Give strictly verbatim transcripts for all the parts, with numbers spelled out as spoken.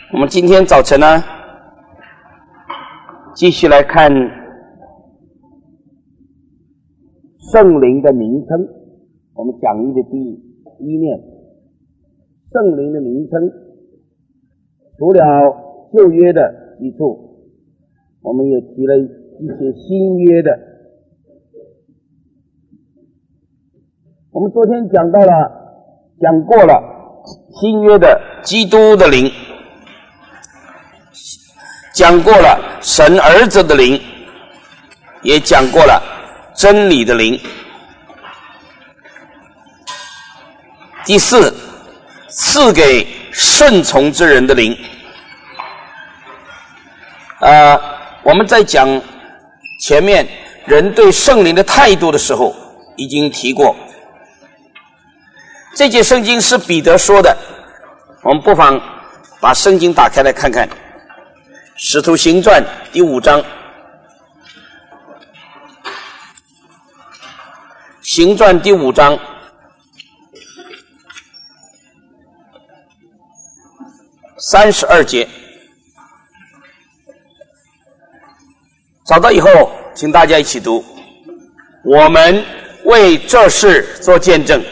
我们今天早晨呢，继续来看圣灵的名称。我们讲义的第一面，圣灵的名称，除了旧约的基础，我们也提了一些新约的。我们昨天讲到了，讲过了新约的基督的灵，讲过了神儿子的灵，也讲过了真理的灵。第四，赐给顺从之人的灵。呃，我们在讲前面人对圣灵的态度的时候，已经提过。这节圣经是彼得说的，我们不妨把圣经打开来看看。使徒行传第五章，行传第五章三十二节，找到以后请大家一起读。我们为这事做见证，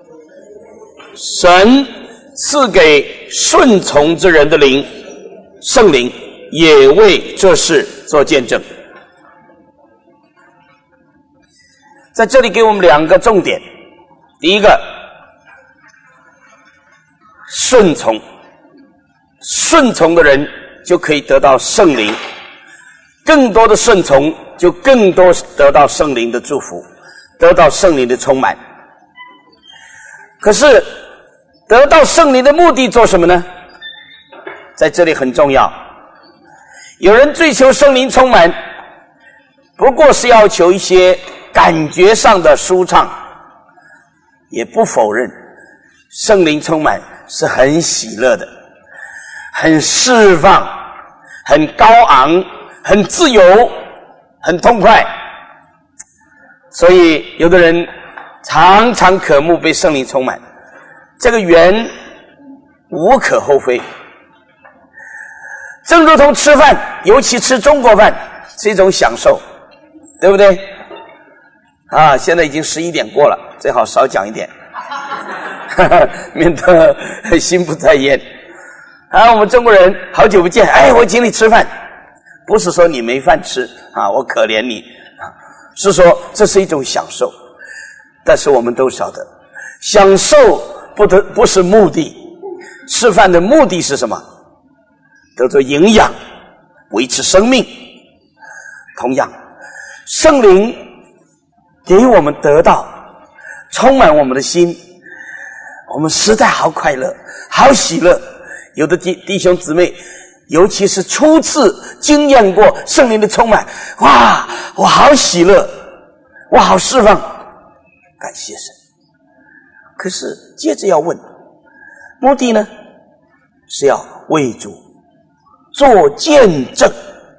神赐给顺从之人的灵，圣灵也为这事做见证。在这里给我们两个重点。第一个，顺从，顺从的人就可以得到圣灵，更多的顺从就更多得到圣灵的祝福，得到圣灵的充满。可是得到圣灵的目的做什么呢？在这里很重要。有人追求圣灵充满，不过是要求一些感觉上的舒畅，也不否认圣灵充满是很喜乐的，很释放，很高昂，很自由，很痛快。所以有的人常常渴慕被圣灵充满，这个缘无可厚非。正如同吃饭，尤其吃中国饭是一种享受，对不对？啊，现在已经十一点过了，最好少讲一点免得心不在焉。啊，我们中国人好久不见，哎，我请你吃饭，不是说你没饭吃啊，我可怜你，是说这是一种享受。但是我们都晓得，享受不得不是目的，吃饭的目的是什么？得到营养，维持生命。同样，圣灵给我们得到，充满我们的心，我们实在好快乐，好喜乐。有的弟弟兄姊妹，尤其是初次经验过圣灵的充满，哇，我好喜乐，我好释放，感谢神。可是接着要问，目的呢，是要为主做见证。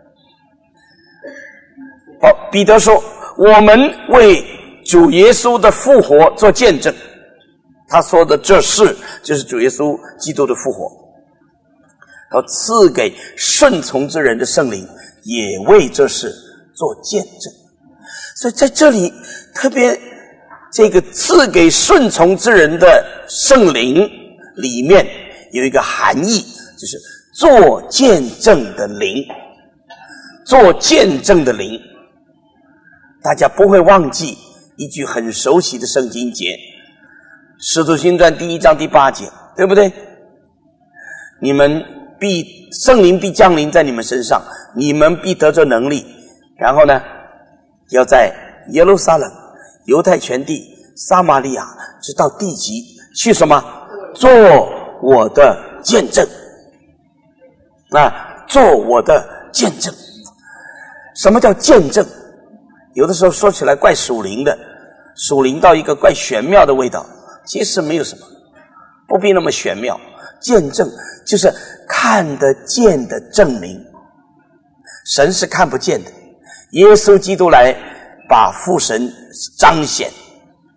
好，彼得说，我们为主耶稣的复活做见证。他说的这事就是主耶稣基督的复活。要赐给顺从之人的圣灵，也为这事做见证。所以在这里特别这个赐给顺从之人的圣灵里面有一个含义，就是做见证的灵，做见证的灵。大家不会忘记一句很熟悉的圣经节，使徒行传第一章第八节，对不对？你们必圣灵必降临在你们身上，你们必得着能力，然后呢，要在耶路撒冷、犹太全地、撒玛利亚直到地极去什么？做我的见证。啊，做我的见证。什么叫见证？有的时候说起来怪属灵的，属灵到一个怪玄妙的味道，其实没有什么，不必那么玄妙。见证就是看得见的证明，神是看不见的，耶稣基督来把父神彰显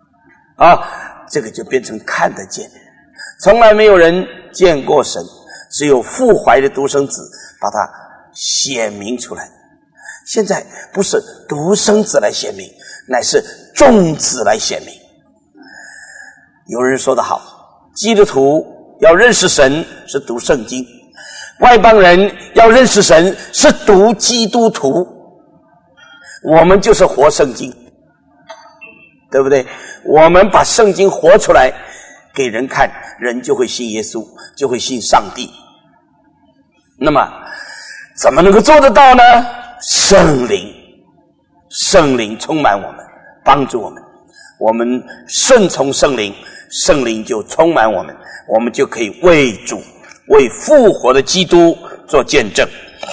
啊，这个就变成看得见。从来没有人见过神， 只有父怀的独生子把它显明出来。现在不是独生子来显明，乃是众子来显明。有人说得好，基督徒要认识神是读圣经，外邦人要认识神是读基督徒。我们就是活圣经，对不对？我们把圣经活出来给人看，人就会信耶稣，就会信上帝。那么怎么能够做得到呢？圣灵，圣灵充满我们，帮助我们，我们顺从圣灵，圣灵就充满我们，我们就可以为主，为复活的基督做见证。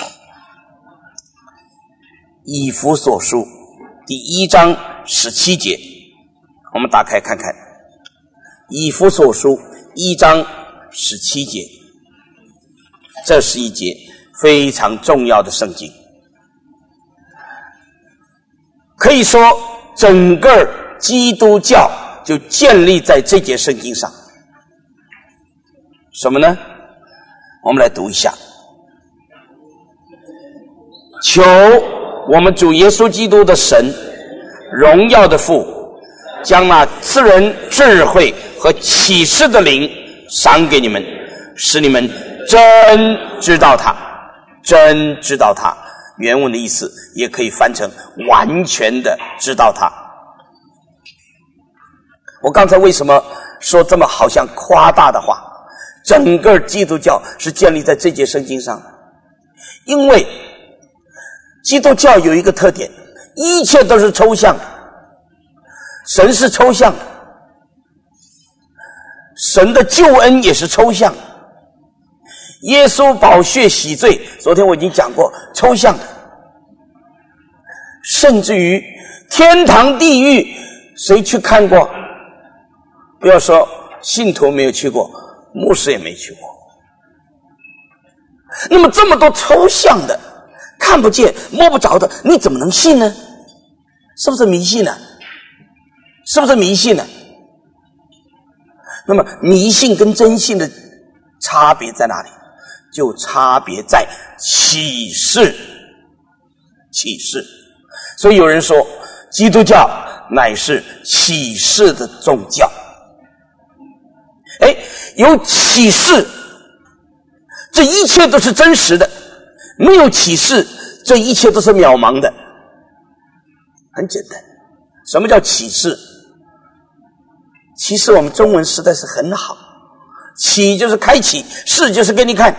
以弗所书第一章十七节，我们打开看看。以弗所书一章十七节，这是一节非常重要的圣经。可以说整个基督教就建立在这节圣经上。什么呢？我们来读一下。求我们主耶稣基督的神，荣耀的父，将那赐人智慧和启示的灵赏给你们，使你们真知道他，真知道他。原文的意思也可以翻成完全的知道他。我刚才为什么说这么好像夸大的话？整个基督教是建立在这节圣经上的。因为基督教有一个特点，一切都是抽象的，神是抽象的，神的救恩也是抽象的，耶稣宝血洗罪，昨天我已经讲过，抽象的，甚至于天堂地狱，谁去看过？不要说信徒没有去过，牧师也没去过。那么这么多抽象的，看不见摸不着的，你怎么能信呢？是不是迷信呢？是不是迷信呢？那么迷信跟真信的差别在哪里？就差别在启示，启示。所以有人说基督教乃是启示的宗教。哎，有启示，这一切都是真实的；没有启示，这一切都是渺茫的。很简单，什么叫启示？其实我们中文实在是很好，启就是开启，示就是给你看。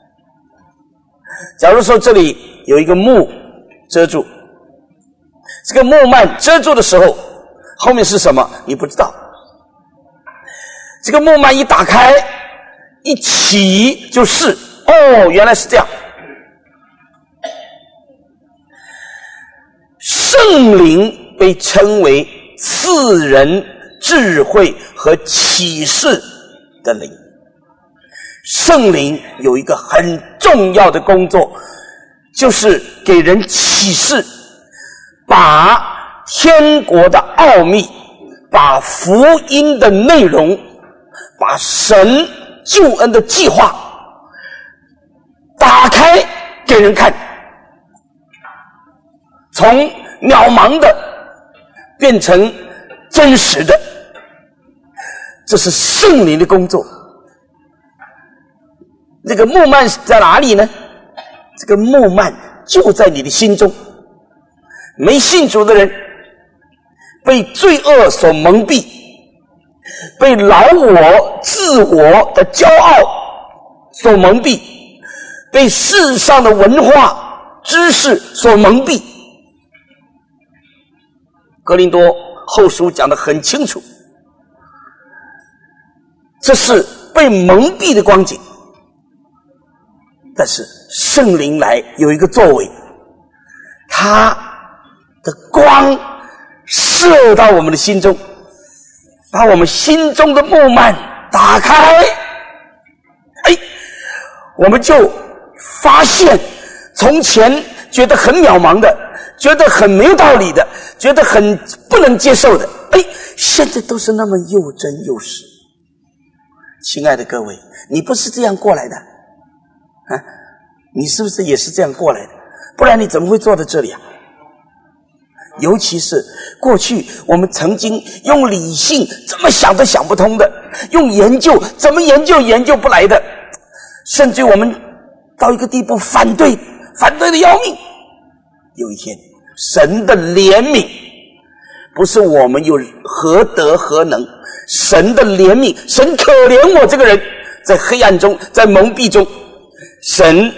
假如说这里有一个幕遮住，这个幕幔遮住的时候，后面是什么你不知道。这个幕幔一打开，一起就是哦，原来是这样。圣灵被称为赐人智慧和启示的灵。圣灵有一个很重要的工作，就是给人启示，把天国的奥秘，把福音的内容，把神救恩的计划打开给人看，从渺茫的变成真实的，这是圣灵的工作。这个幕幔在哪里呢？这个幕幔就在你的心中。没信主的人被罪恶所蒙蔽，被老我自我的骄傲所蒙蔽，被世上的文化知识所蒙蔽。哥林多后书讲得很清楚，这是被蒙蔽的光景。但是圣灵来有一个作为，他的光射到我们的心中，把我们心中的幕幔打开，哎，我们就发现从前觉得很渺茫的，觉得很没有道理的，觉得很不能接受的，哎，现在都是那么又真又实。亲爱的各位，你不是这样过来的， 啊，你是不是也是这样过来的？不然你怎么会坐在这里啊？尤其是过去我们曾经用理性怎么想都想不通的，用研究怎么研究研究不来的，甚至我们到一个地步反对反对的要命。有一天神的怜悯不是我们有何德何能，神的怜悯，神可怜我这个人在黑暗中，在蒙蔽中，神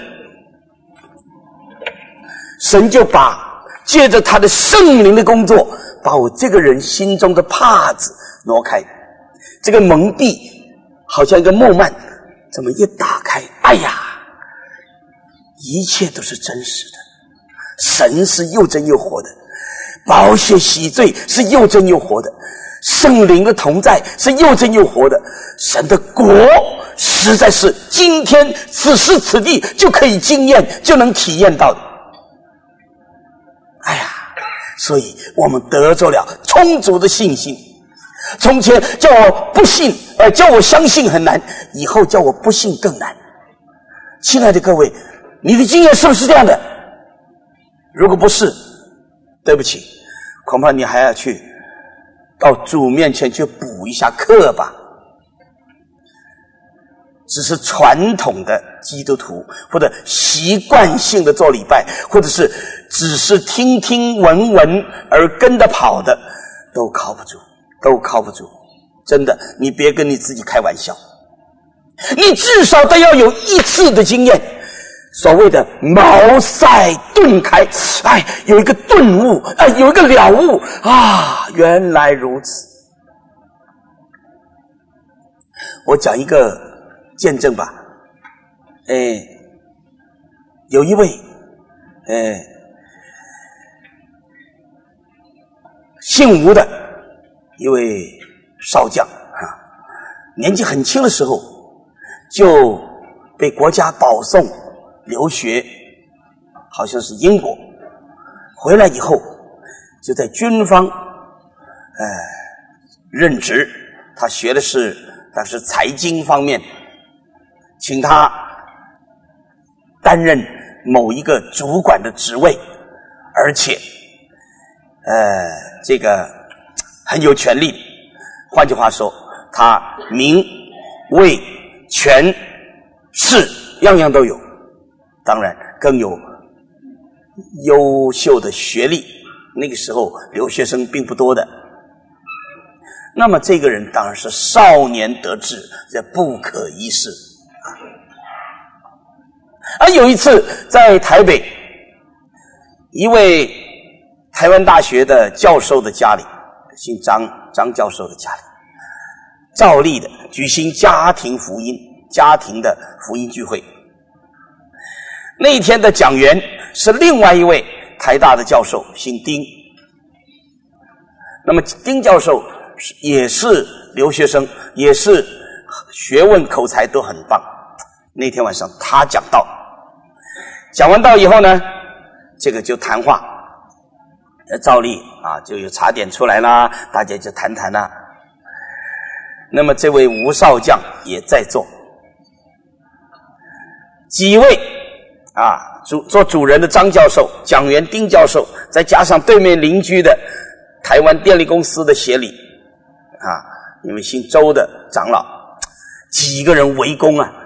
神就把借着他的圣灵的工作，把我这个人心中的帕子挪开，这个蒙蔽好像一个梦幔，这么一打开，哎呀，一切都是真实的，神是又真又活的，宝血洗罪是又真又活的，圣灵的同在是又真又活的，神的国实在是今天此时此地就可以经验，就能体验到的。哎呀，所以我们得着了充足的信心。从前叫我不信，呃，叫我相信很难，以后叫我不信更难。亲爱的各位，你的经验是不是这样的？如果不是，对不起，恐怕你还要去到主面前去补一下课吧。只是传统的基督徒，或者习惯性的做礼拜，或者是只是听听闻闻而跟着跑的，都靠不住，都靠不住。真的，你别跟你自己开玩笑，你至少都要有一次的经验，所谓的茅塞顿开，哎，有一个顿悟，哎，有一个了悟啊，原来如此。我讲一个见证吧，哎，有一位，哎，姓吴的一位少将啊，年纪很轻的时候就被国家保送留学，好像是英国，回来以后就在军方，呃，任职，他学的是但是财经方面，请他担任某一个主管的职位，而且呃，这个很有权力。换句话说，他名位权势样样都有，当然更有优秀的学历，那个时候留学生并不多的。那么这个人当然是少年得志，这不可一世。而有一次在台北，一位台湾大学的教授的家里，姓张，张教授的家里，照例的举行家庭福音，家庭的福音聚会。那一天的讲员是另外一位台大的教授，姓丁。那么丁教授也是留学生，也是学问口才都很棒。那天晚上他讲道，讲完道以后呢，这个就谈话，照例啊就有茶点出来啦，大家就谈谈啦。那么这位吴少将也在座，几位啊主做主人的张教授、讲员丁教授，再加上对面邻居的台湾电力公司的协理啊，因为姓周的长老，几个人围攻啊，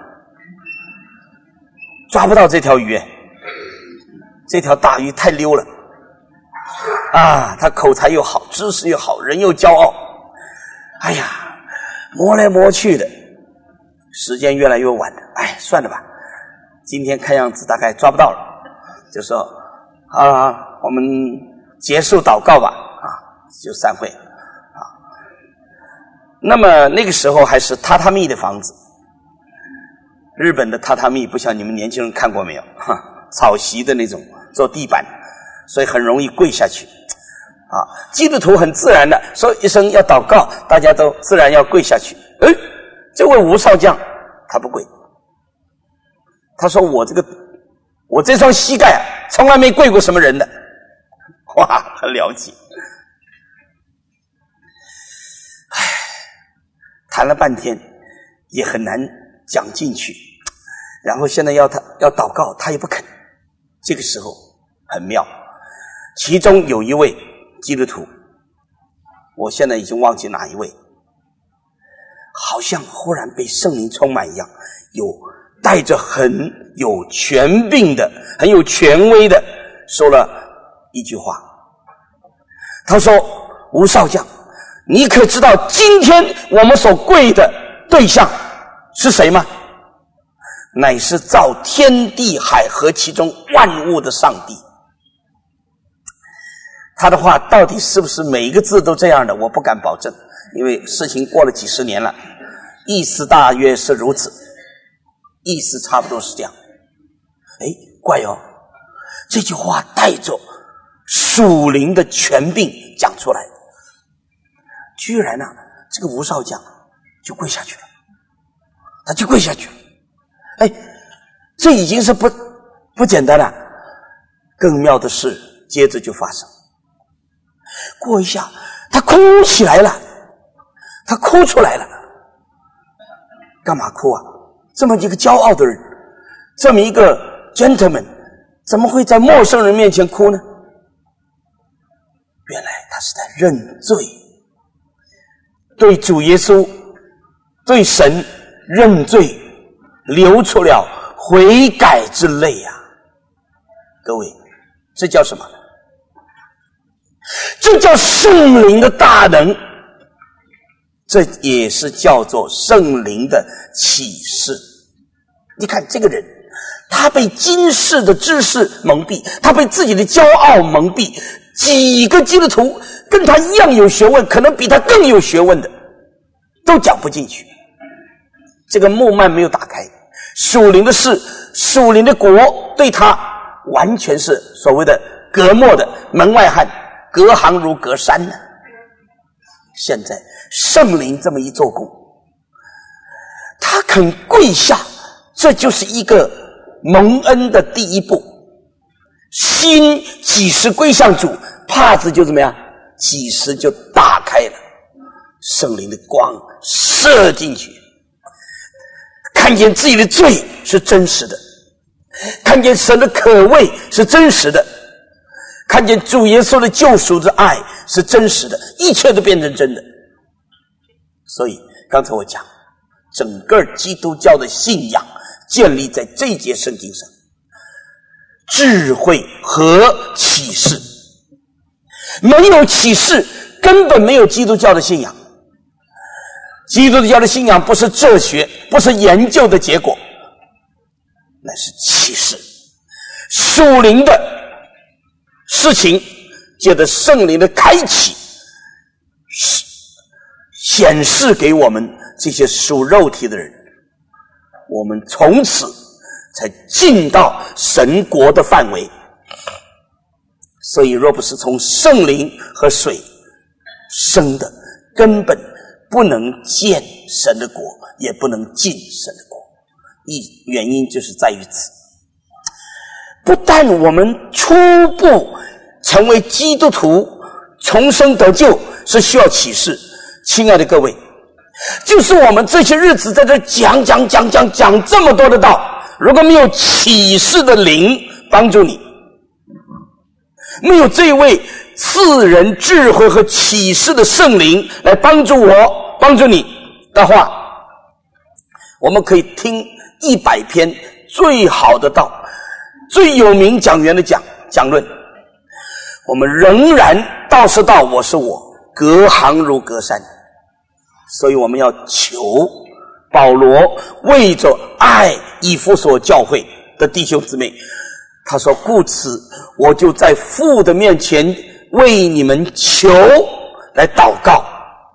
抓不到这条鱼，这条大鱼太溜了啊，他口才又好，知识又好，人又骄傲，哎呀，磨来磨去的，时间越来越晚了，哎，算了吧，今天看样子大概抓不到了，就说啊，我们结束祷告吧，啊，就散会啊。那么那个时候还是榻榻米的房子，日本的榻榻米不像你们年轻人看过没有，哈，草席的那种做地板，所以很容易跪下去啊。基督徒很自然的说一声要祷告，大家都自然要跪下去。诶，这位吴少将他不跪，他说我这个我这双膝盖啊，从来没跪过什么人的。哇，很了解。唉，谈了半天也很难讲进去， 然后现在要他要祷告，他也不肯。这个时候很妙，其中有一位基督徒，我现在已经忘记哪一位，好像忽然被圣灵充满一样，有带着很有权柄的很有权威的说了一句话。他说，吴少将，你可知道今天我们所跪的对象是谁吗？乃是造天地海和其中万物的上帝。他的话到底是不是每一个字都这样的，我不敢保证，因为事情过了几十年了，意思大约是如此，意思差不多是这样。哎，怪哦，这句话带着属灵的权柄讲出来，居然啊，这个吴少将就跪下去了，他就跪下去了。哎，这已经是不不简单了。更妙的事接着就发生，过一下他哭起来了，他哭出来了。干嘛哭啊？这么一个骄傲的人，这么一个 gentleman， 怎么会在陌生人面前哭呢？原来他是在认罪，对主耶稣对神认罪，流出了悔改之泪啊！各位，这叫什么？这叫圣灵的大能，这也是叫做圣灵的启示。你看这个人，他被今世的知识蒙蔽，他被自己的骄傲蒙蔽，几个基督徒跟他一样有学问，可能比他更有学问的都讲不进去。这个幕幔没有打开，属灵的事，属灵的国对他完全是所谓的隔膜的门外汉，隔行如隔山呢。现在圣灵这么一做工，他肯跪下，这就是一个蒙恩的第一步。心几时归向主，帕子就怎么样，几时就打开了，圣灵的光射进去，看见自己的罪是真实的，看见神的可畏是真实的，看见主耶稣的救赎之爱是真实的，一切都变成真的。所以刚才我讲，整个基督教的信仰建立在这节圣经上，智慧和启示。没有启示，根本没有基督教的信仰。基督教的信仰不是哲学，不是研究的结果，乃是启示。属灵的事情借着圣灵的开启，显示给我们这些属肉体的人，我们从此才进到神国的范围。所以若不是从圣灵和水生的，根本不能见神的国，也不能进神的国。一原因就是在于此。不但我们初步成为基督徒，重生得救是需要启示，亲爱的各位，就是我们这些日子在这讲讲讲讲讲这么多的道，如果没有启示的灵帮助你，没有这位赐人智慧和启示的圣灵来帮助我帮助你的话，我们可以听一百篇最好的道，最有名讲员的讲讲论，我们仍然道是道，我是我，隔行如隔山。所以我们要求保罗为着爱以弗所教会的弟兄姊妹，他说，故此我就在父的面前为你们求，来祷告，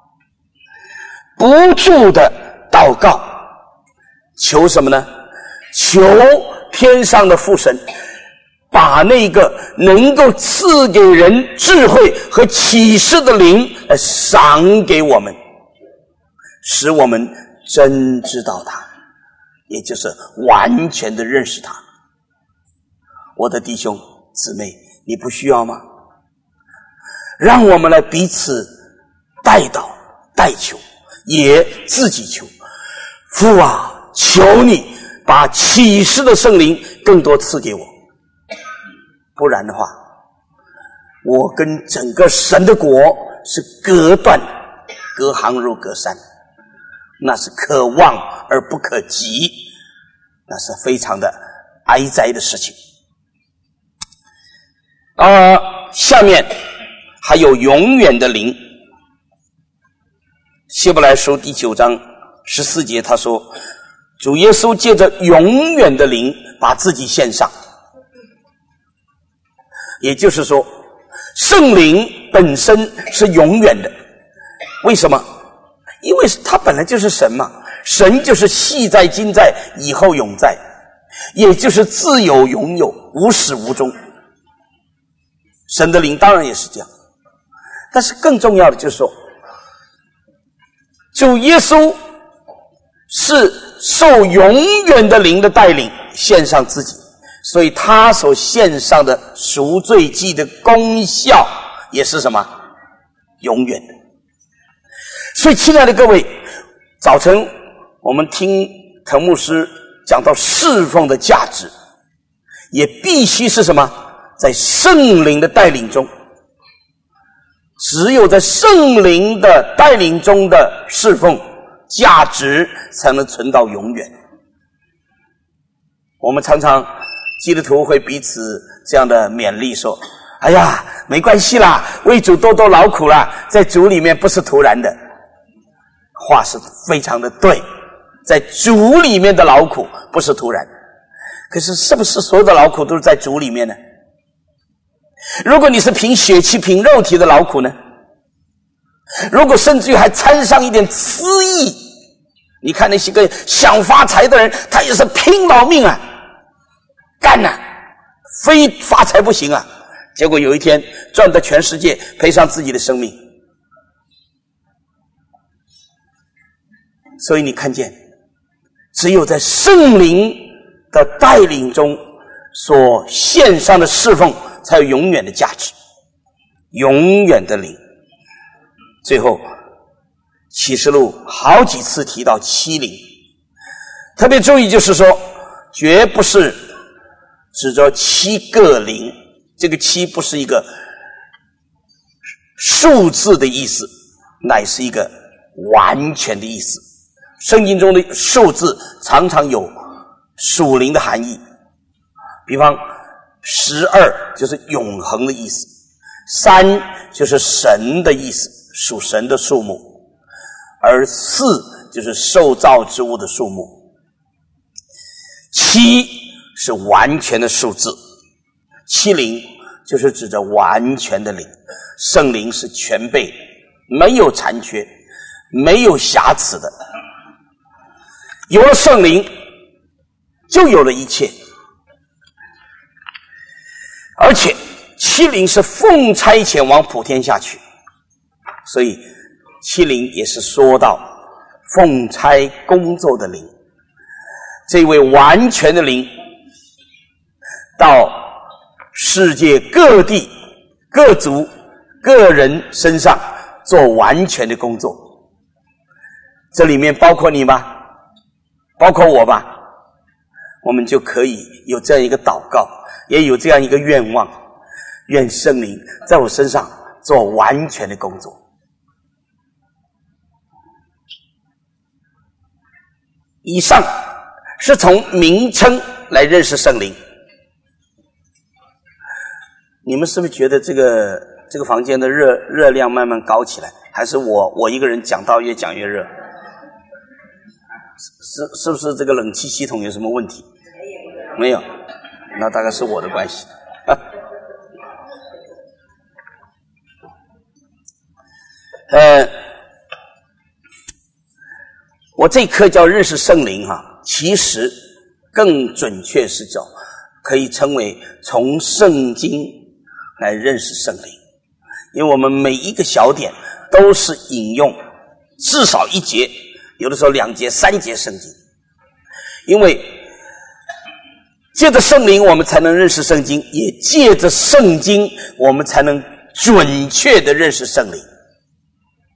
不住的祷告。求什么呢？求天上的父神把那个能够赐给人智慧和启示的灵来赏给我们，使我们真知道他，也就是完全的认识他。我的弟兄姊妹，你不需要吗？让我们来彼此代祷代求，也自己求。父啊，求你把启示的圣灵更多赐给我，不然的话，我跟整个神的国是隔断，隔行如隔山，那是可望而不可及，那是非常的哀哉的事情。呃，下面还有永远的灵。希伯来书第九章十四节他说，主耶稣借着永远的灵把自己献上，也就是说圣灵本身是永远的。为什么？因为他本来就是神嘛，神就是昔在今在以后永在，也就是自有永有，无始无终。神的灵当然也是这样，但是更重要的就是说，主耶稣是受永远的灵的带领献上自己，所以他所献上的赎罪祭的功效也是什么？永远的。所以亲爱的各位，早晨我们听滕牧师讲到侍奉的价值，也必须是什么？在圣灵的带领中，只有在圣灵的带领中的侍奉价值才能存到永远。我们常常基督徒会彼此这样的勉励说，哎呀，没关系啦，为主多多劳苦啦，在主里面不是突然的。话是非常的对，在主里面的劳苦不是突然。可是是不是所有的劳苦都是在主里面呢？如果你是凭血气凭肉体的劳苦呢？如果甚至于还掺上一点私意，你看那些个想发财的人，他也是拼老命啊，干啊，非发财不行啊，结果有一天赚得全世界，赔上自己的生命。所以你看见，只有在圣灵的带领中所献上的侍奉才有永远的价值，永远的灵。最后启示录好几次提到七灵，特别注意就是说，绝不是指着七个灵，这个七不是一个数字的意思，乃是一个完全的意思。圣经中的数字常常有属灵的含义，比方十二就是永恒的意思，三就是神的意思，属神的数目，而四就是受造之物的数目，七是完全的数字，七灵就是指着完全的灵，圣灵是全备，没有残缺，没有瑕疵的。有了圣灵就有了一切，而且七灵是奉差遣往普天下去，所以七灵也是说到奉差工作的灵，这位完全的灵到世界各地各族个人身上做完全的工作。这里面包括你吗？包括我吧，我们就可以有这样一个祷告，也有这样一个愿望，愿圣灵在我身上做完全的工作。以上是从名称来认识圣灵。你们是不是觉得这个这个房间的热热量慢慢高起来，还是我我一个人讲道越讲越热？是是不是这个冷气系统有什么问题？没有，那大概是我的关系。呃，我这一课叫认识圣灵哈，其实更准确是叫可以称为从圣经来认识圣灵，因为我们每一个小点都是引用至少一节，有的时候两节三节圣经，因为借着圣灵我们才能认识圣经，也借着圣经我们才能准确的认识圣灵。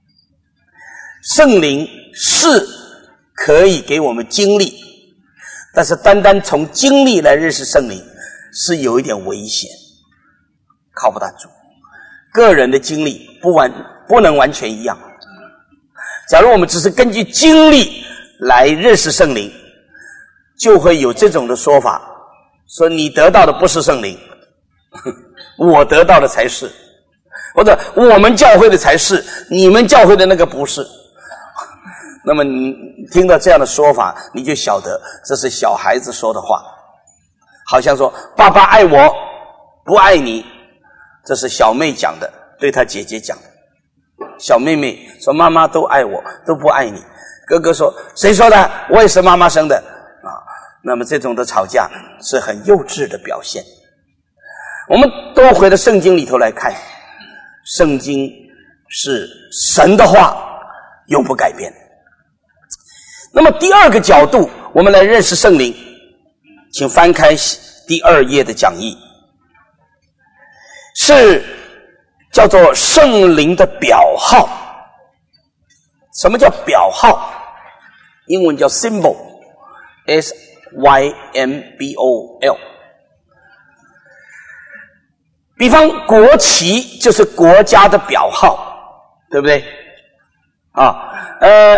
圣灵是可以给我们经历， 但是单单从经历来认识圣灵是有一点危险，靠不大住。个人的经历不完不能完全一样。假如我们只是根据经历来认识圣灵，就会有这种的说法，说你得到的不是圣灵，我得到的才是，或者我们教会的才是，你们教会的那个不是。那么你听到这样的说法，你就晓得这是小孩子说的话，好像说爸爸爱我不爱你，这是小妹讲的，对她姐姐讲。小妹妹说妈妈都爱我都不爱你，哥哥说谁说的，我也是妈妈生的啊。那么这种的吵架是很幼稚的表现。我们多回到圣经里头来看，圣经是神的话，永不改变。那么第二个角度，我们来认识圣灵，请翻开第二页的讲义，是叫做圣灵的表号。什么叫表号？英文叫 symbol， S Y M B O L。 比方国旗就是国家的表号，对不对啊？呃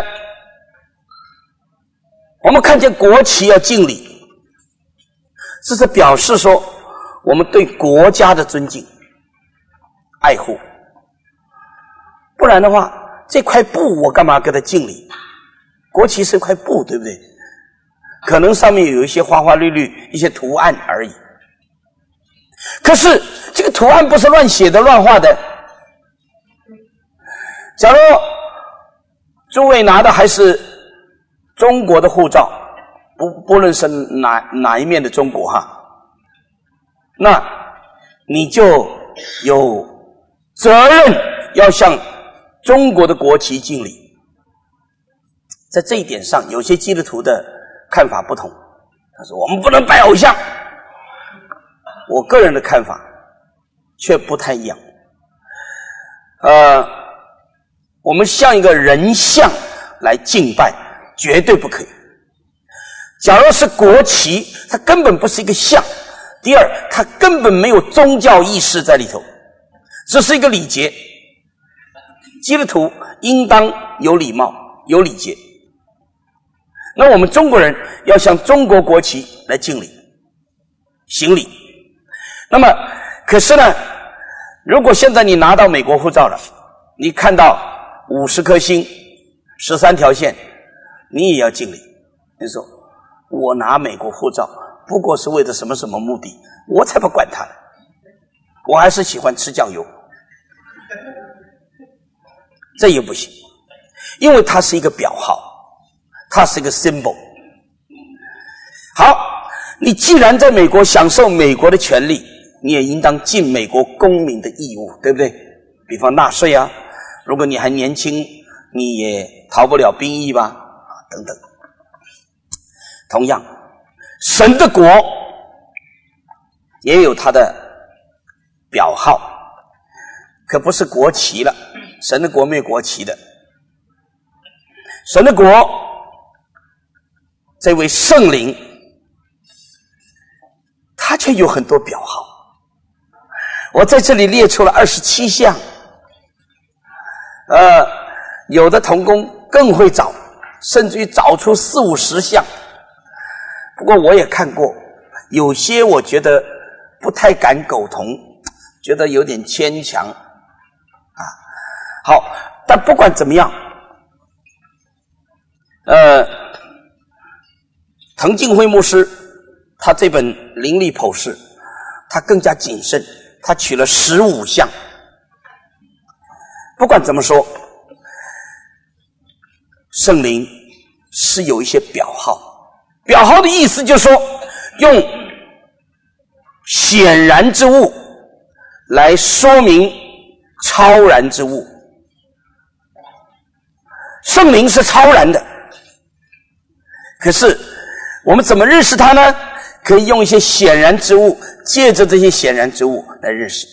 我们看见国旗要敬礼，这是表示说我们对国家的尊敬爱护。不然的话，这块布我干嘛给它敬礼？国旗是一块布，对不对？可能上面有一些花花绿绿一些图案而已，可是这个图案不是乱写的乱画的。假如诸位拿的还是中国的护照，不不论是哪哪一面的中国哈，那你就有责任要向中国的国旗敬礼。在这一点上，有些基督徒的看法不同。他说我们不能拜偶像，我个人的看法却不太一样。呃，我们向一个人像来敬拜绝对不可以。假如是国旗，它根本不是一个像。第二，它根本没有宗教意识在里头，只是一个礼节。基督徒应当有礼貌有礼节。那我们中国人要向中国国旗来敬礼行礼。那么可是呢，如果现在你拿到美国护照了，你看到五十颗星十三条线，你也要敬礼。你说我拿美国护照不过是为了什么什么目的，我才不管它呢，我还是喜欢吃酱油。这也不行，因为它是一个表号，它是一个 symbol。 好，你既然在美国享受美国的权利，你也应当尽美国公民的义务，对不对？比方纳税啊，如果你还年轻，你也逃不了兵役吧，啊，等等。同样，神的国也有它的表号，可不是国旗了。神的国没有国旗的。神的国这位圣灵，他却有很多表号。我在这里列出了二十七项，呃，有的同工更会找，甚至于找出四五十项。不过我也看过，有些我觉得不太敢苟同，觉得有点牵强啊。好，但不管怎么样，呃，滕敬辉牧师他这本灵力剖释，他更加谨慎，他取了十五项。不管怎么说，圣灵是有一些表号。表号的意思就是说，用显然之物来说明超然之物。圣灵是超然的，可是我们怎么认识它呢？可以用一些显然之物，借着这些显然之物来认识。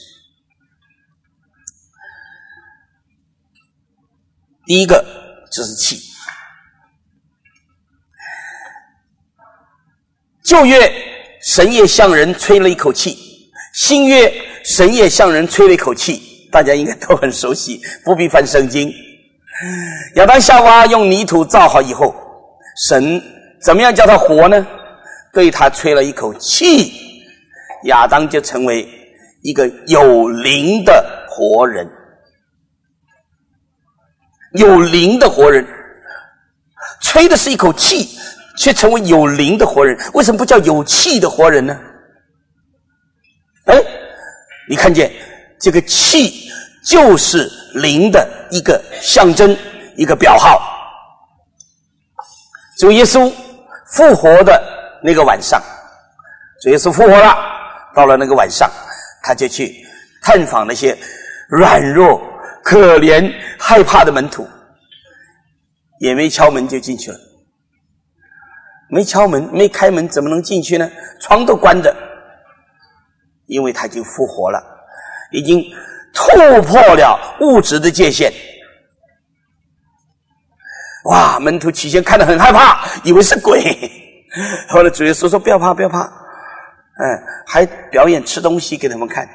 第一个就是气。 旧约神也向人吹了一口气，新约神也向人吹了一口气，大家应该都很熟悉，不必翻圣经。亚当夏娃用泥土造好以后，神怎么样叫他活呢？对他吹了一口气，亚当就成为一个有灵的活人。有灵的活人，吹的是一口气，却成为有灵的活人。为什么不叫有气的活人呢？哎，你看见这个气就是灵的一个象征，一个表号。主耶稣复活的那个晚上，主耶稣复活了，到了那个晚上，他就去探访那些软弱、可怜、害怕的门徒，也没敲门就进去了。没敲门，没开门，怎么能进去呢？窗都关着，因为他已经复活了，已经突破了物质的界限。哇，门徒起先看得很害怕，以为是鬼，后来主耶稣说不要怕不要怕，嗯，还表演吃东西给他们看，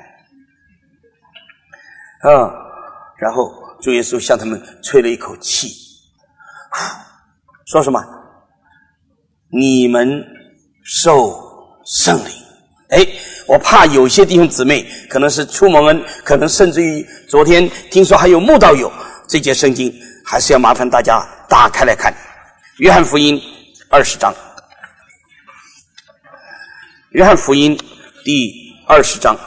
嗯，然后主耶稣向他们吹了一口气，说什么？你们受圣灵。哎，我怕有些弟兄姊妹可能是出蒙恩，可能甚至于昨天听说还有慕道友，这节圣经还是要麻烦大家打开来看。约翰福音二十章，约翰福音第二十章。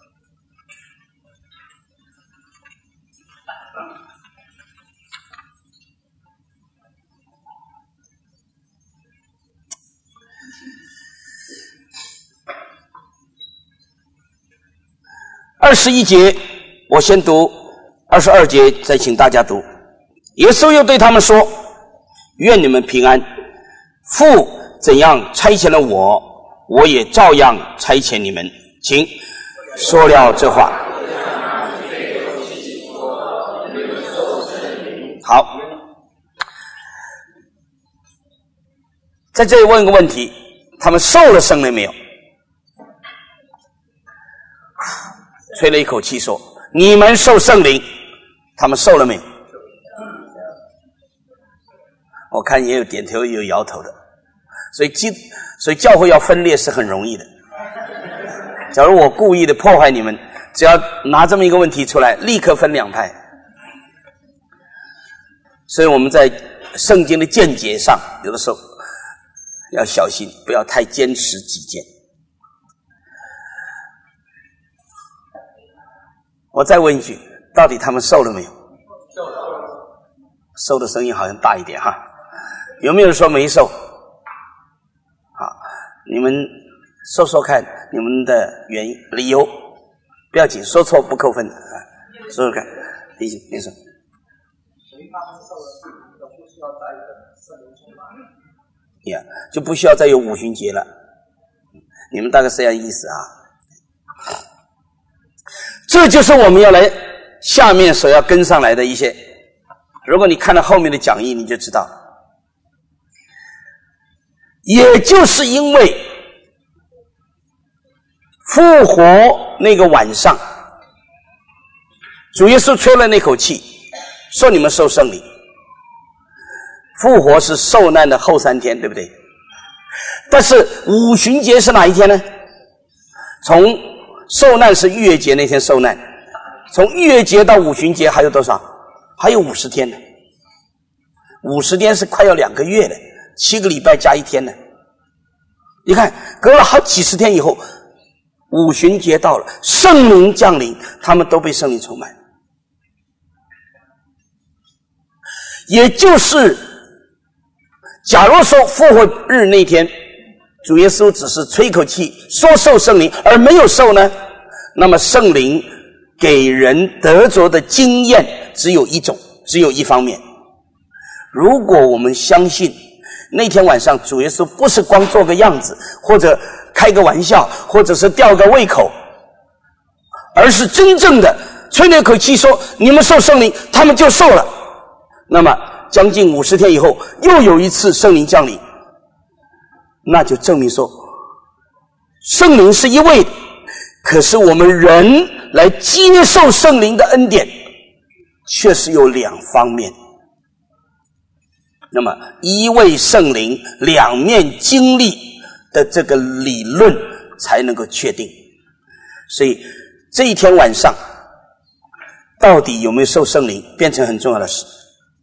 二十一节我先读，二十二节再请大家读。耶稣又对他们说，愿你们平安，父怎样差遣了我，我也照样差遣你们。请。说了这话，好，在这里问个问题，他们受了圣灵没有？吹了一口气说，你们受圣灵，他们受了没有？我看也有点头也有摇头的，所以基所以教会要分裂是很容易的。假如我故意的破坏你们，只要拿这么一个问题出来，立刻分两派。所以我们在圣经的见解上，有的时候要小心，不要太坚持己见。我再问一句，到底他们受了没有？受了。受的声音好像大一点哈。有没有人说没受？好，你们说说看你们的原因理由，不要紧，说错不扣分的啊。说说看，李姐，你说。所以他们受了圣灵，就不需要再有圣灵充满。呀，就不需要再有五旬节了。你们大概是这样意思啊。这就是我们要来下面所要跟上来的一些，如果你看到后面的讲义你就知道，也就是因为复活那个晚上，主耶稣吹了那口气，说你们受圣灵。复活是受难的后三天，对不对？但是五旬节是哪一天呢？从受难是逾越节那天受难，从逾越节到五旬节还有多少？还有五十天呢。五十天是快要两个月了，七个礼拜加一天呢。你看，隔了好几十天以后，五旬节到了，圣灵降临，他们都被圣灵充满。也就是，假如说复活日那天，主耶稣只是吹口气说受圣灵而没有受呢，那么圣灵给人得着的经验只有一种，只有一方面。如果我们相信那天晚上主耶稣不是光做个样子，或者开个玩笑，或者是吊个胃口，而是真正的吹了一口气说你们受圣灵，他们就受了，那么将近五十天以后又有一次圣灵降临，那就证明说圣灵是一位的，可是我们人来接受圣灵的恩典却是有两方面。那么一位圣灵两面经历的这个理论才能够确定。所以这一天晚上到底有没有受圣灵变成很重要的事。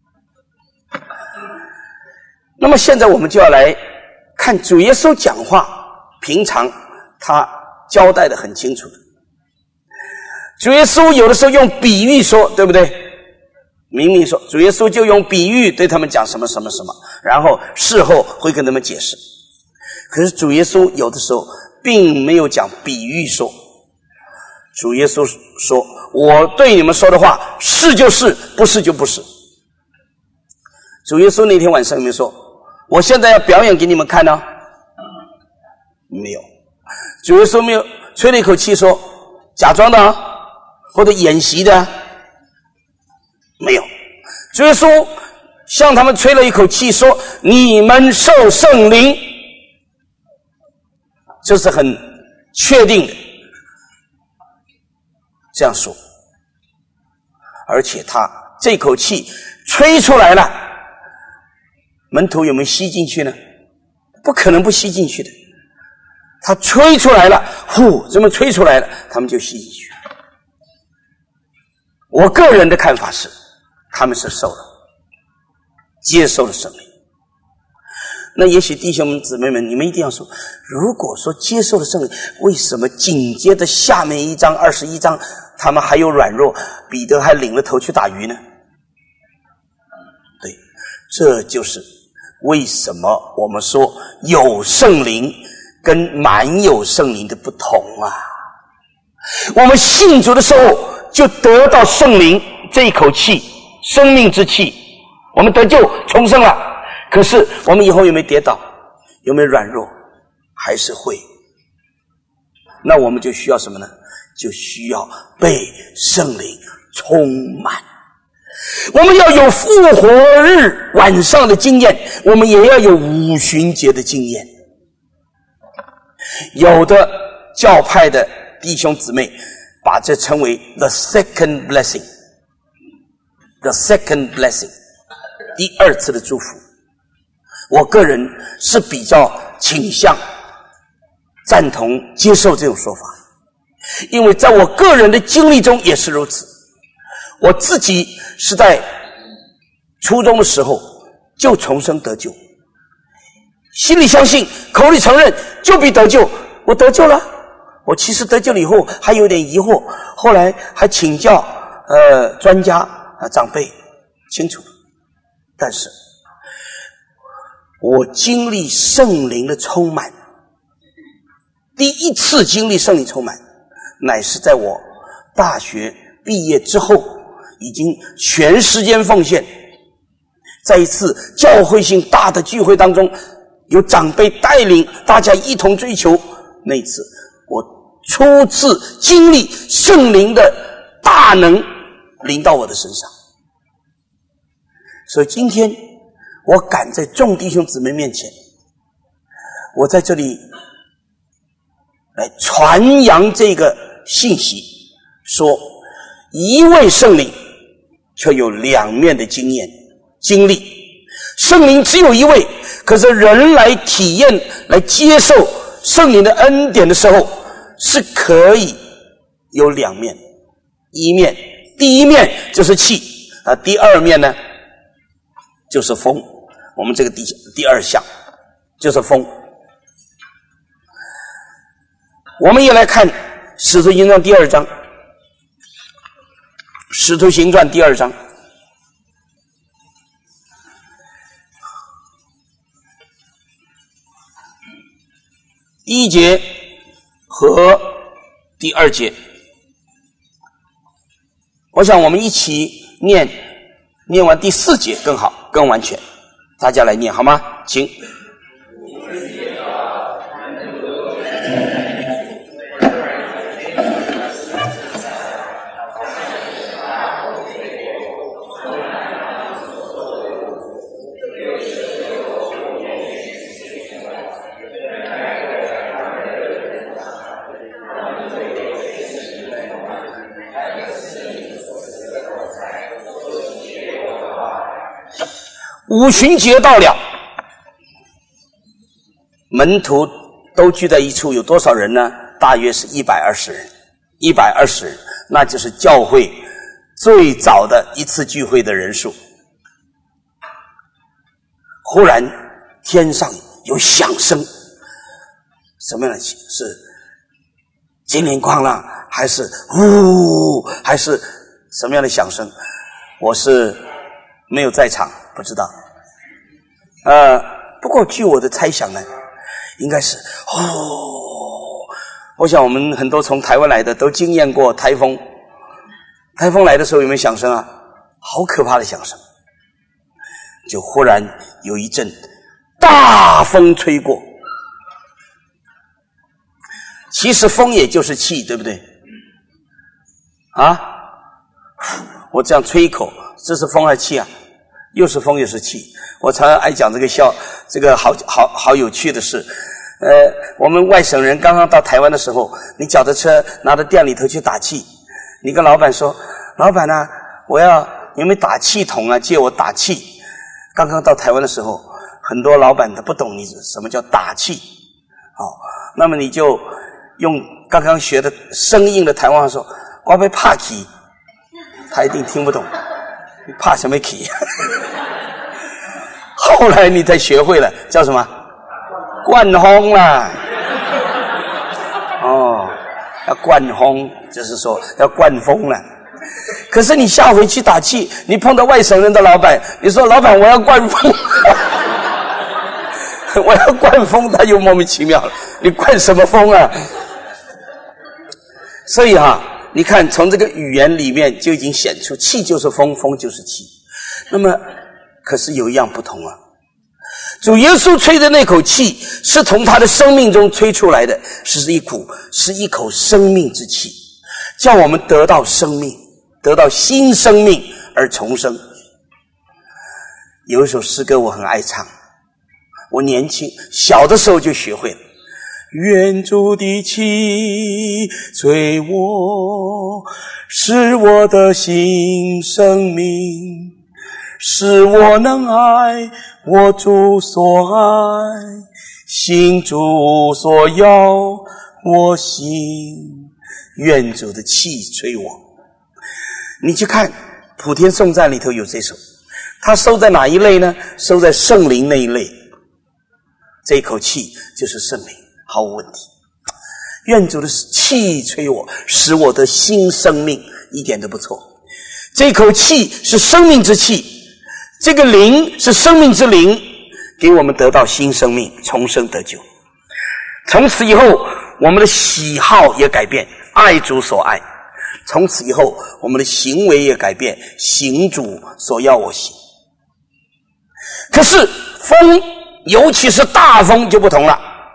那么现在我们就要来看主耶稣讲话，平常他交代的很清楚的。主耶稣有的时候用比喻说，对不对？明明说主耶稣就用比喻对他们讲什么什么什么，然后事后会跟他们解释。可是主耶稣有的时候并没有讲比喻说，主耶稣说我对你们说的话是就是，不是就不是。主耶稣那天晚上有没有说我现在要表演给你们看呢？没有。主耶稣没有吹了一口气说假装的啊，或者演习的啊，没有。主耶稣向他们吹了一口气说你们受圣灵，这是很确定的这样说。而且他这口气吹出来了，门徒有没有吸进去呢？不可能不吸进去的。他吹出来了，呼，这么吹出来了，他们就吸进去。我个人的看法是他们是受了接受了圣灵。那也许弟兄们姊妹们，你们一定要说，如果说接受了圣灵，为什么紧接着下面一章二十一章他们还有软弱，彼得还领了头去打鱼呢？对，这就是为什么我们说有圣灵跟满有圣灵的不同啊。我们信主的时候就得到圣灵这一口气，生命之气，我们得救重生了。可是我们以后有没有跌倒，有没有软弱，还是会。那我们就需要什么呢？就需要被圣灵充满。我们要有复活日晚上的经验，我们也要有五旬节的经验。有的教派的弟兄姊妹把这称为 the second blessing， the second blessing， 第二次的祝福。我个人是比较倾向赞同接受这种说法，因为在我个人的经历中也是如此。我自己是在初中的时候就重生得救，心里相信，口里承认，就必得救。我得救了，我其实得救了以后还有点疑惑，后来还请教呃专家啊长辈清楚。但是我经历圣灵的充满，第一次经历圣灵充满，乃是在我大学毕业之后，已经全时间奉献，在一次教会性大的聚会当中，有长辈带领大家一同追求，那一次我初次经历圣灵的大能临到我的身上。所以今天我敢在众弟兄姊妹面前，我在这里来传扬这个信息，说一位圣灵却有两面的经验经历。圣灵只有一位，可是人来体验来接受圣灵的恩典的时候，是可以有两面。一面，第一面就是气啊，第二面呢就是风。我们这个第第二项就是风。我们也来看使徒行传第二章，使徒行传第二章第一节和第二节，我想我们一起念，念完第四节更好更完全，大家来念好吗？请。 五旬节到了，门徒都聚在一处，有多少人呢？大约是一百二十人，一百二十人，那就是教会最早的一次聚会的人数。忽然天上有响声，什么样的响？是金铃哐啷，还是呜，还是什么样的响声？我是没有在场，不知道。呃，不过据我的猜想呢，应该是哦。我想我们很多从台湾来的都经验过台风，台风来的时候有没有响声啊？好可怕的响声！就忽然有一阵大风吹过，其实风也就是气，对不对？啊，我这样吹一口，这是风还是气啊？又是风又是气。我常常爱讲这个笑，这个好好好有趣的事。呃，我们外省人刚刚到台湾的时候，你脚着车拿到店里头去打气，你跟老板说：“老板啊，我要有没有打气筒啊？借我打气。”刚刚到台湾的时候，很多老板都不懂你什么叫打气，哦，那么你就用刚刚学的生硬的台湾话说：“我被怕气。”他一定听不懂，你怕什么气？后来你才学会了叫什么？灌风啦，哦，要灌风，就是说要灌风了。可是你下回去打气，你碰到外省人的老板，你说老板我要灌风，我要灌风，他就莫名其妙了，你灌什么风啊？所以哈、啊，你看从这个语言里面就已经显出，气就是风，风就是气。那么，可是有一样不同啊。主耶稣吹的那口气是从他的生命中吹出来的，是一股是一口生命之气，叫我们得到生命，得到新生命而重生。有一首诗歌我很爱唱，我年轻小的时候就学会了。愿主的气吹我，使我的新生命，使我能爱我主所爱，行主所要我行。愿主的气吹我。你去看普天颂赞里头有这首，它收在哪一类呢？收在圣灵那一类。这一口气就是圣灵，毫无问题。愿主的气吹我，使我的新生命，一点都不错。这口气是生命之气，这个灵是生命之灵，给我们得到新生命，重生得救。从此以后我们的喜好也改变，爱主所爱。从此以后我们的行为也改变，行主所要我行。可是风，尤其是大风就不同了。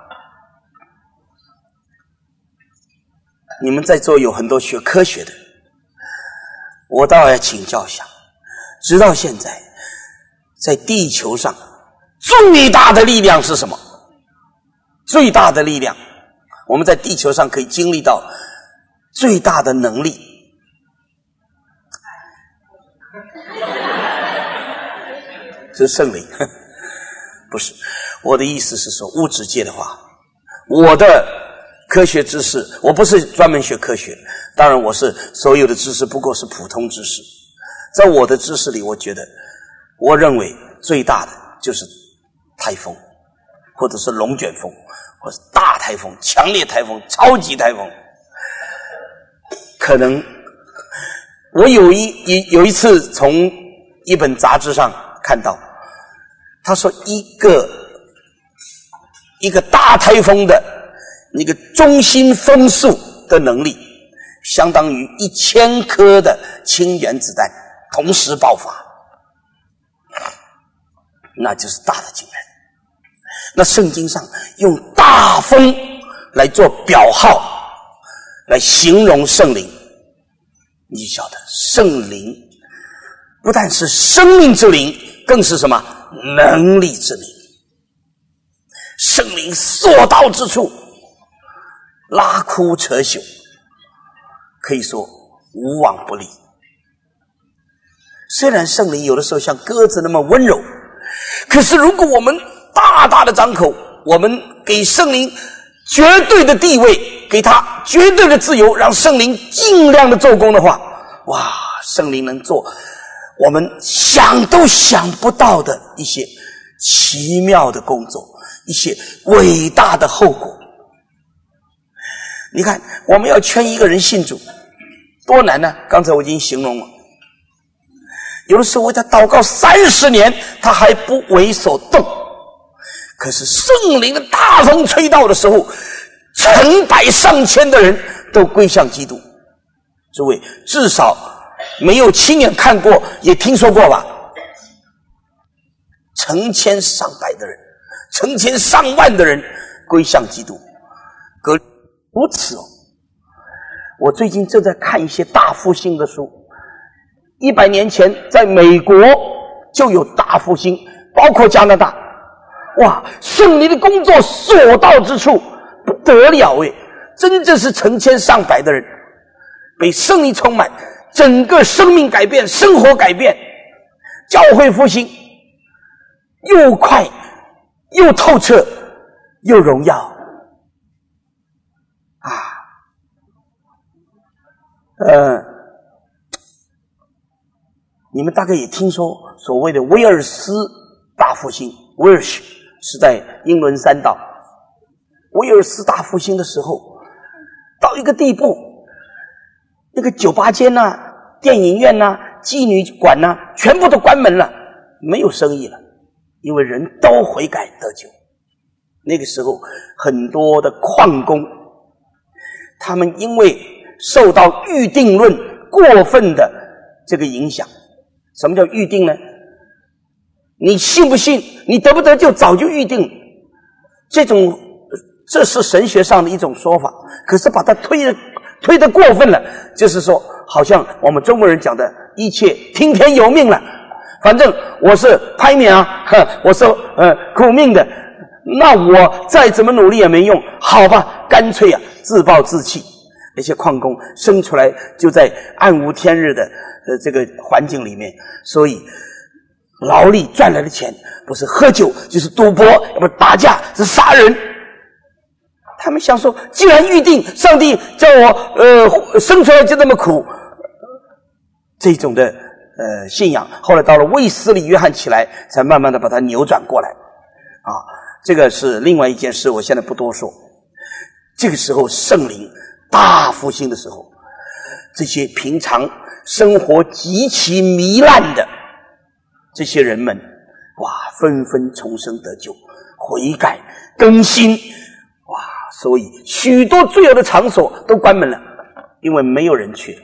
你们在座有很多学科学的，我倒要请教一下，直到现在在地球上最大的力量是什么？最大的力量，我们在地球上可以经历到最大的能力，这是圣灵。不是，我的意思是说物质界的话，我的科学知识，我不是专门学科学，当然我是所有的知识不过是普通知识。在我的知识里，我觉得我认为最大的就是台风，或者是龙卷风，或者是大台风、强烈台风、超级台风。可能我有一有一次从一本杂志上看到，他说一个一个大台风的那个中心风速的能力，相当于一千颗的氢原子弹同时爆发，那就是大的惊人。那圣经上用大风来做表号，来形容圣灵，你就晓得圣灵不但是生命之灵，更是什么？能力之灵。圣灵所到之处拉枯扯朽，可以说无往不利。虽然圣灵有的时候像鸽子那么温柔， 可是如果我们大大的张口，我们给圣灵绝对的地位，给他绝对的自由，让圣灵尽量的做工的话，哇，圣灵能做我们想都想不到的一些奇妙的工作，一些伟大的后果。你看，我们要劝一个人信主多难呢？刚才我已经形容了，有的时候为他祷告三十年，他还不为所动。可是圣灵的大风吹到的时候，成百上千的人都归向基督。诸位至少没有亲眼看过，也听说过吧？成千上百的人，成千上万的人归向基督。可如此哦，我最近正在看一些大复兴的书。一百年前在美国就有大复兴，包括加拿大。哇，圣灵的工作所到之处不得了诶，真正是成千上百的人被圣灵充满，整个生命改变，生活改变，教会复兴，又快又透彻又荣耀啊！呃，你们大概也听说所谓的威尔斯大复兴，威尔士是在英伦三岛。威尔斯大复兴的时候，到一个地步，那个酒吧间啊、电影院啊、妓女馆啊，全部都关门了，没有生意了，因为人都悔改得救。那个时候很多的矿工，他们因为受到预定论过分的这个影响。什么叫预定呢？你信不信你得不得救早就预定，这种这是神学上的一种说法，可是把它推得推得过分了，就是说好像我们中国人讲的一切听天由命了，反正我是拍面啊，呵我是呃苦命的，那我再怎么努力也没用，好吧，干脆啊自暴自弃。那些矿工生出来就在暗无天日的呃这个环境里面，所以劳力赚来的钱不是喝酒就是赌博，要不打架是杀人。他们想说，既然预定上帝叫我呃生出来就这么苦，这种的呃信仰后来到了卫斯理约翰起来，才慢慢的把它扭转过来啊。这个是另外一件事，我现在不多说。这个时候圣灵大复兴的时候，这些平常生活极其糜烂的这些人们，哇，纷纷重生得救，悔改更新，哇，所以许多最好的场所都关门了，因为没有人去。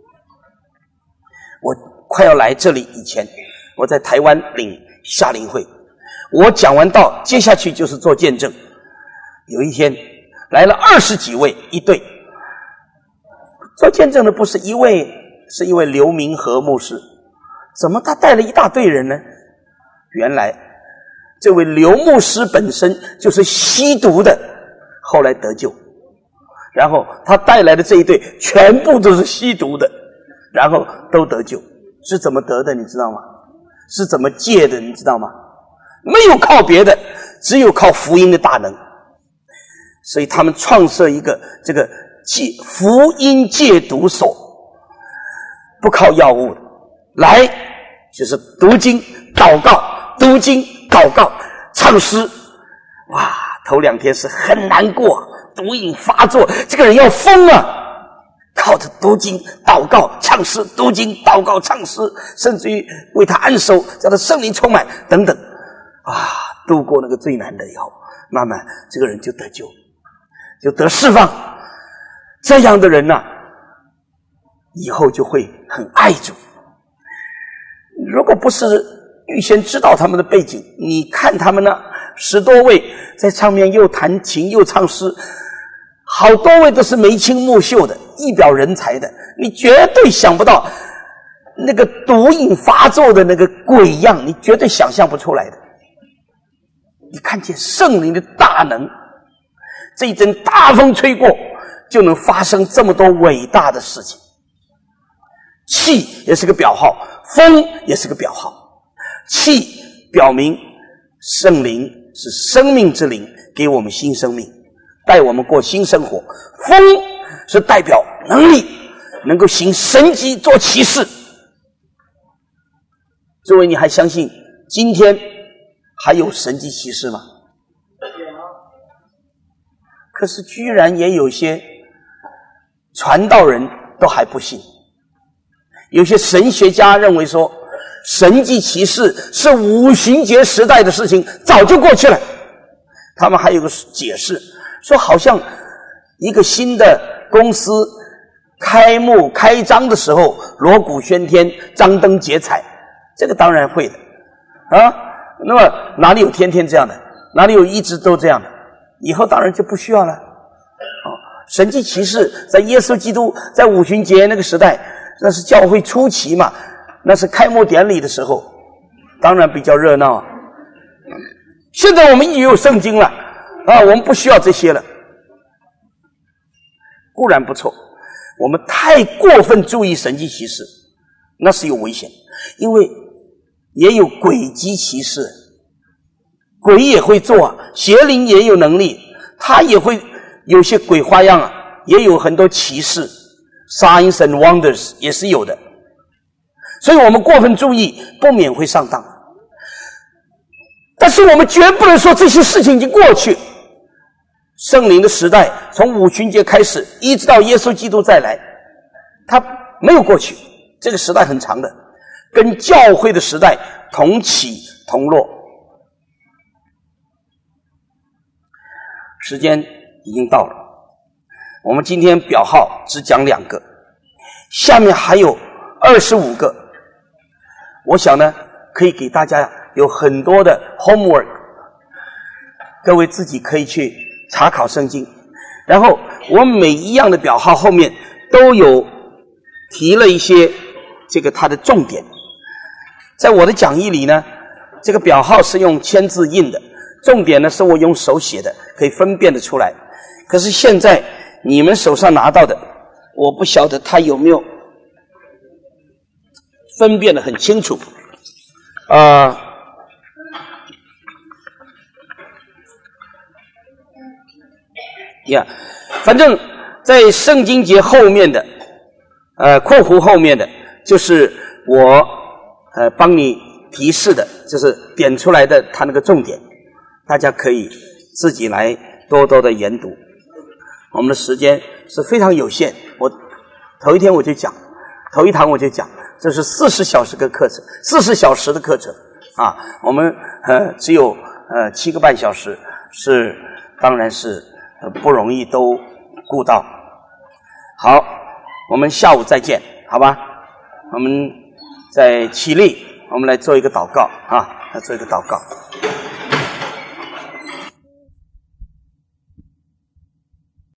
我快要来这里以前，我在台湾领夏令会，我讲完道，接下去就是做见证。有一天来了二十几位一队，做见证的不是一位，是一位刘明和牧师。怎么他带了一大队人呢？原来这位刘牧师本身就是吸毒的，后来得救，然后他带来的这一队全部都是吸毒的，然后都得救。是怎么得的你知道吗？是怎么戒的你知道吗？没有靠别的，只有靠福音的大能。所以他们创设一个这个戒福音戒毒所，不靠药物的，来就是读经祷告，读经祷告唱诗。哇，头两天是很难过，毒瘾发作，这个人要疯了，靠着读经祷告唱诗，读经祷告唱诗，甚至于为他按手，叫他圣灵充满等等啊，度过那个最难的以后，慢慢这个人就得救，就得释放。这样的人呢、啊，以后就会很爱主。如果不是预先知道他们的背景，你看他们呢，十多位在上面又弹琴又唱诗，好多位都是眉清目秀的，一表人才的，你绝对想不到那个毒瘾发作的那个鬼样，你绝对想象不出来的。你看见圣灵的大能，这一阵大风吹过，就能发生这么多伟大的事情。气也是个表号，风也是个表号。气表明圣灵是生命之灵，给我们新生命，带我们过新生活。风是代表能力，能够行神迹做奇事。诸位，你还相信今天还有神迹奇事吗？可是居然也有些传道人都还不信，有些神学家认为说神迹奇事是五旬节时代的事情，早就过去了。他们还有个解释，说好像一个新的公司开幕开张的时候锣鼓喧天，张灯结彩，这个当然会的啊。那么哪里有天天这样的，哪里有一直都这样的，以后当然就不需要了。哦，神迹奇事在耶稣基督在五旬节那个时代，那是教会初期嘛，那是开幕典礼的时候，当然比较热闹啊。现在我们已有圣经了啊，我们不需要这些了。固然不错，我们太过分注意神迹奇事，那是有危险，因为也有诡计奇事，鬼也会做啊，邪灵也有能力，他也会有些鬼花样啊，也有很多奇事 ，signs and wonders 也是有的。所以我们过分注意，不免会上当。但是我们绝不能说这些事情已经过去。圣灵的时代从五旬节开始，一直到耶稣基督再来，它没有过去，这个时代很长的，跟教会的时代同起同落。时间已经到了，我们今天表号只讲两个，下面还有二十五个。我想呢，可以给大家有很多的 homework， 各位自己可以去查考圣经。然后我每一样的表号后面都有提了一些这个它的重点。在我的讲义里呢，这个表号是用签字印的，重点呢是我用手写的，可以分辨得出来。可是现在你们手上拿到的，我不晓得它有没有分辨得很清楚。呃呀， yeah, 反正在圣经节后面的呃括弧后面的就是我呃帮你提示的，就是点出来的它那个重点，大家可以自己来多多的研读。我们的时间是非常有限，我头一天我就讲，头一堂我就讲，这是四十小时的课程，四十小时的课程啊，我们呃只有呃七个半小时，是当然是呃不容易都顾到。好，我们下午再见，好吧？我们再起立，我们来做一个祷告啊，来做一个祷告。